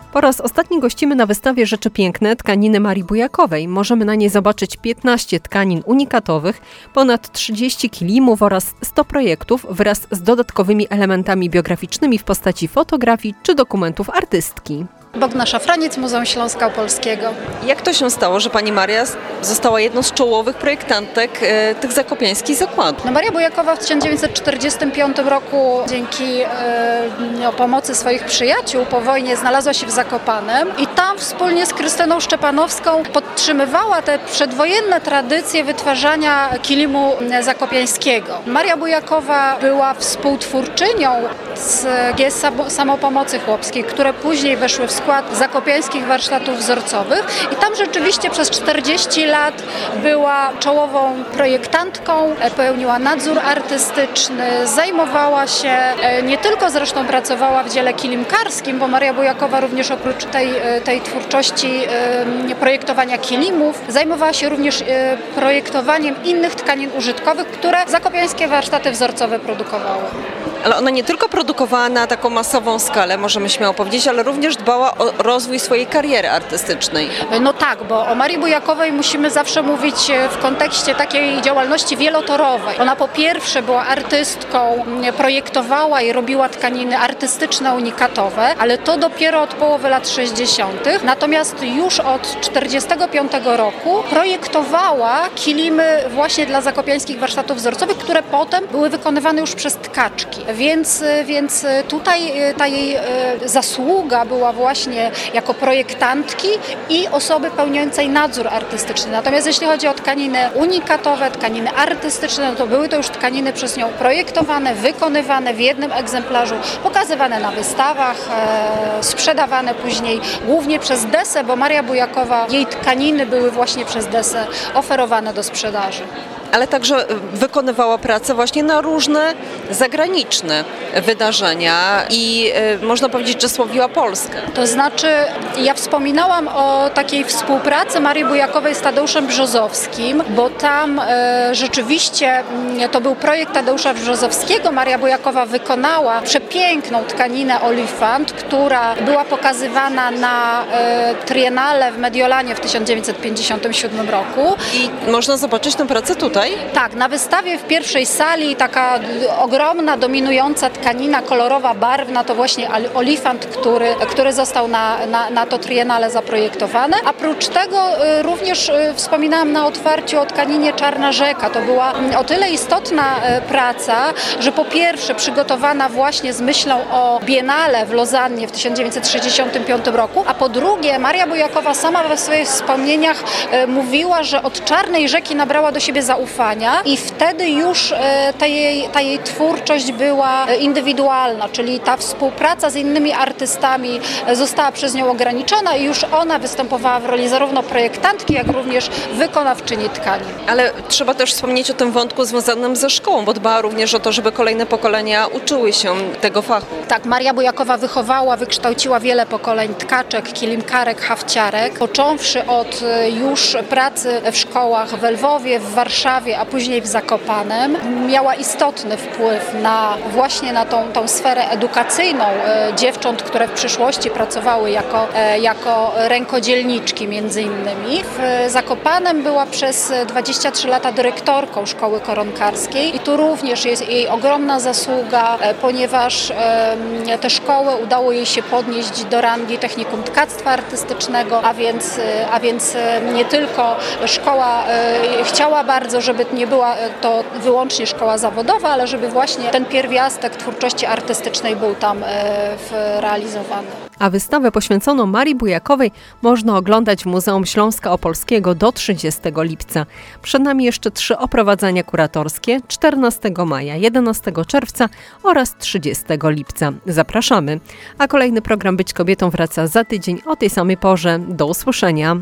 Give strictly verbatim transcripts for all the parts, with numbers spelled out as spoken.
Po raz ostatni gościmy na wystawie Rzeczy Piękne tkaniny Marii Bujakowej. Możemy na niej zobaczyć piętnaście tkanin unikatowych, ponad trzydzieści kilimów oraz sto projektów wraz z dodatkowymi elementami biograficznymi w postaci fotografii czy dokumentów artystki. Bogna Szafraniec, Muzeum Śląska Opolskiego. Jak to się stało, że pani Maria została jedną z czołowych projektantek e, tych zakopiańskich zakładów? No, Maria Bujakowa w tysiąc dziewięćset czterdziestym piątym roku dzięki e, no, pomocy swoich przyjaciół po wojnie znalazła się w Zakopanem i tam wspólnie z Krystyną Szczepanowską podtrzymywała te przedwojenne tradycje wytwarzania kilimu zakopiańskiego. Maria Bujakowa była współtwórczynią z G S Samopomocy Chłopskiej, które później weszły w skład zakopiańskich warsztatów wzorcowych i tam rzeczywiście przez czterdzieści lat była czołową projektantką, pełniła nadzór artystyczny, zajmowała się, nie tylko zresztą pracowała w dziele kilimkarskim, bo Maria Bujakowa również oprócz tej, tej twórczości projektowania kilimów, zajmowała się również projektowaniem innych tkanin użytkowych, które zakopiańskie warsztaty wzorcowe produkowały. Ale ona nie tylko produkowała na taką masową skalę, możemy śmiało powiedzieć, ale również dbała o rozwój swojej kariery artystycznej. No tak, bo o Marii Bujakowej musimy zawsze mówić w kontekście takiej działalności wielotorowej. Ona po pierwsze była artystką, projektowała i robiła tkaniny artystyczne, unikatowe, ale to dopiero od połowy lat sześćdziesiątych. Natomiast już od czterdziestego piątego roku projektowała kilimy właśnie dla zakopiańskich warsztatów wzorcowych, które potem były wykonywane już przez tkaczki. Więc, więc tutaj ta jej zasługa była właśnie jako projektantki i osoby pełniącej nadzór artystyczny. Natomiast jeśli chodzi o tkaniny unikatowe, tkaniny artystyczne, no to były to już tkaniny przez nią projektowane, wykonywane w jednym egzemplarzu, pokazywane na wystawach, e, sprzedawane później głównie przez Desę, bo Maria Bujakowa, jej tkaniny były właśnie przez Desę oferowane do sprzedaży. Ale także wykonywała pracę właśnie na różne zagraniczne wydarzenia i y, można powiedzieć, że sławiła Polskę. To znaczy, ja wspominałam o takiej współpracy Marii Bujakowej z Tadeuszem Brzozowskim, bo tam e, rzeczywiście to był projekt Tadeusza Brzozowskiego. Maria Bujakowa wykonała przepiękną tkaninę Olifant, która była pokazywana na e, Triennale w Mediolanie w tysiąc dziewięćset pięćdziesiątym siódmym roku. I można zobaczyć tę pracę tutaj? Tak, na wystawie w pierwszej sali taka ogromna, dominująca tkanina kolorowa, barwna, to właśnie olifant, który, który został na, na, na to triennale zaprojektowany. A prócz tego również wspominałam na otwarciu o tkaninie Czarna Rzeka. To była o tyle istotna praca, że po pierwsze przygotowana właśnie z myślą o Biennale w Lozannie w tysiąc dziewięćset sześćdziesiątym piątym roku, a po drugie Maria Bujakowa sama we swoich wspomnieniach mówiła, że od Czarnej Rzeki nabrała do siebie zaufania i wtedy już ta jej, ta jej twórczość była indywidualna, czyli ta współpraca z innymi artystami została przez nią ograniczona i już ona występowała w roli zarówno projektantki, jak również wykonawczyni tkanin. Ale trzeba też wspomnieć o tym wątku związanym ze szkołą, bo dbała również o to, żeby kolejne pokolenia uczyły się tego fachu. Tak, Maria Bujakowa wychowała, wykształciła wiele pokoleń tkaczek, kilimkarek, hafciarek, począwszy od już pracy w szkołach w Lwowie, w Warszawie, a później w Zakopanem. Miała istotny wpływ na właśnie na tą, tą sferę edukacyjną e, dziewcząt, które w przyszłości pracowały jako, e, jako rękodzielniczki między innymi. W Zakopanem była przez dwadzieścia trzy lata dyrektorką szkoły koronkarskiej i tu również jest jej ogromna zasługa, e, ponieważ e, tę szkołę udało jej się podnieść do rangi technikum tkactwa artystycznego, a więc, e, a więc e, nie tylko szkoła e, chciała bardzo, żeby nie była to wyłącznie szkoła zawodowa, ale żeby właśnie ten pierwiastek twórczości artystycznej był tam realizowany. A wystawę poświęconą Marii Bujakowej można oglądać w Muzeum Śląska Opolskiego do trzydziestego lipca. Przed nami jeszcze trzy oprowadzania kuratorskie czternastego maja, jedenastego czerwca oraz trzydziestego lipca. Zapraszamy. A kolejny program Być Kobietą wraca za tydzień o tej samej porze. Do usłyszenia.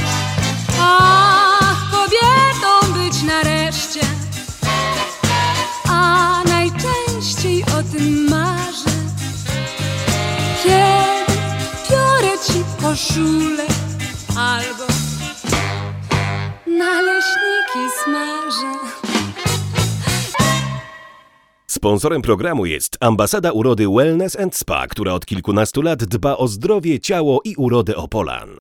Nareszcie, a najczęściej o tym marzę, kiedy biorę ci koszulę albo naleśniki smażę. Sponsorem programu jest Ambasada Urody Wellness and Spa, która od kilkunastu lat dba o zdrowie, ciało i urodę Opolan.